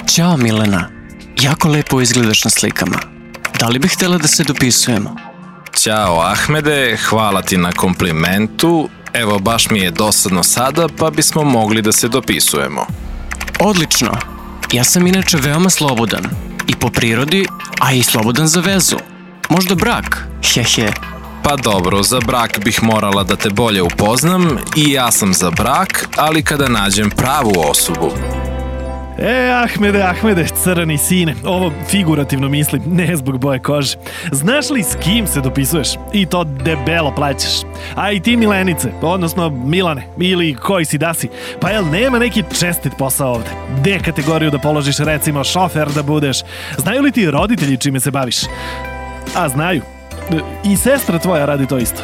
Ćao Milena, jako lepo izgledaš na slikama. Da li bih htjela da se dopisujemo? Ćao Ahmede, hvala ti na komplimentu. Evo, baš mi je dosadno sada, pa bismo mogli da se dopisujemo. Odlično. Ja sam inače veoma slobodan. I po prirodi, a i slobodan za vezu. Možda brak, hehe. Pa dobro, za brak bih morala da te bolje upoznam i ja sam za brak, ali kada nađem pravu osobu. Ahmede, crni sine, ovo figurativno mislim, ne zbog boje kože. Znaš li s kim se dopisuješ? I to debelo plaćaš. A i ti Milenice, odnosno Milane, ili koji si da si, pa jel nema neki čestit posao ovde? D kategoriju da položiš, recimo šofer da budeš? Znaju li ti roditelji čime se baviš? A znaju. I sestra tvoja radi to isto.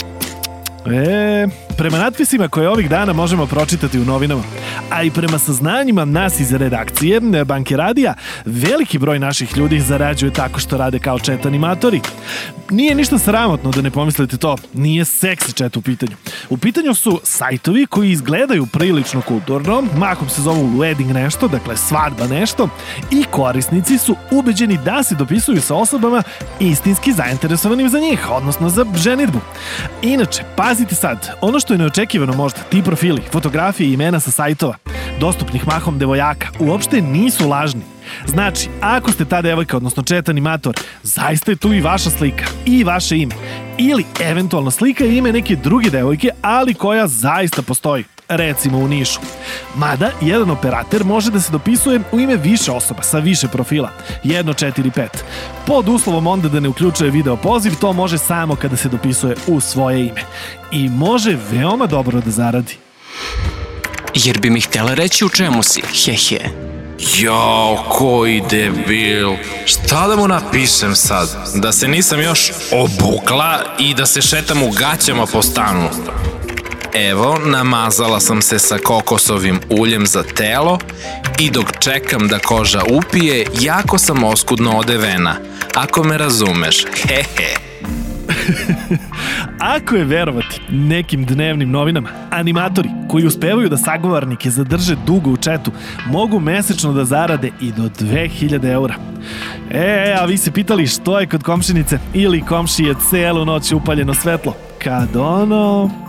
Prema natpisima koje ovih dana možemo pročitati u novinama, a i prema saznanjima nas iz redakcije Banke Radija, veliki broj naših ljudi zarađuje tako što rade kao chat animatori. Nije ništa sramotno da ne pomislite to, nije seksi chat u pitanju. U pitanju su sajtovi koji izgledaju prilično kulturno, mahom se zovu wedding nešto, dakle svadba nešto, i korisnici su ubeđeni da se dopisuju sa osobama istinski zainteresovanim za njih, odnosno za ženidbu. Inače, pazite sad, ono što je neočekivano možda, ti profili, fotografije i imena sa sajtova, dostupnih mahom devojaka, uopšte nisu lažni. Znači, ako ste ta devojka, odnosno chat animator, zaista je tu i vaša slika i vaše ime. Ili eventualno slika i ime neke druge devojke, ali koja zaista postoji, recimo u Nišu. Mada, jedan operater može da se dopisuje u ime više osoba sa više profila, 1, 4, 5. Pod uslovom onda da ne uključuje video poziv, to može samo kada se dopisuje u svoje ime. I može veoma dobro da zaradi. Jer bi mi htjela reći u čemu si, hehe. Jao, koji debil. Šta da mu napišem sad? Da se nisam još obukla i da se šetam u gaćama po stanu. Evo, namazala sam se sa kokosovim uljem za telo i dok čekam da koža upije, jako sam oskudno odevena. Ako me razumeš, hehe. Ako je verovati nekim dnevnim novinama, animatori koji uspevaju da sagovornike zadrže dugo u chatu mogu mesečno da zarade i do 2000 eura. A vi se pitali što je kod komšinice ili komšije celu noć upaljeno svetlo? Kad ono...